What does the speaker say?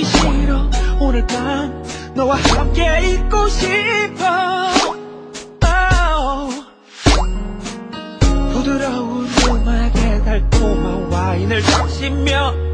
싫어. 오늘 밤 너와 함께 있고 싶어. 부드러운 음악에 달콤한 와인을 적시며